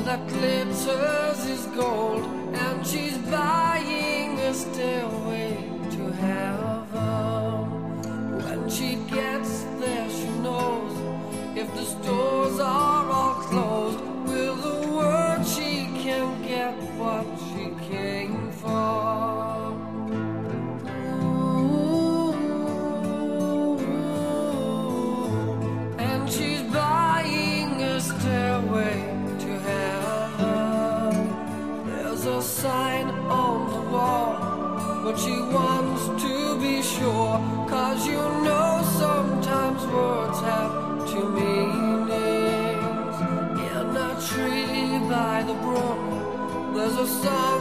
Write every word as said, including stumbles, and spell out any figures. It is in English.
that glitters is gold, and she's buying a stairway to heaven. When she gets there, she knows if the stores are all closed, with a word she can get what she came for. And she's buying a stairway to heaven. There's a sign on the wall, but she wants to be sure, 'cause you know sometimes words have two meanings. In a tree by the brook, there's a song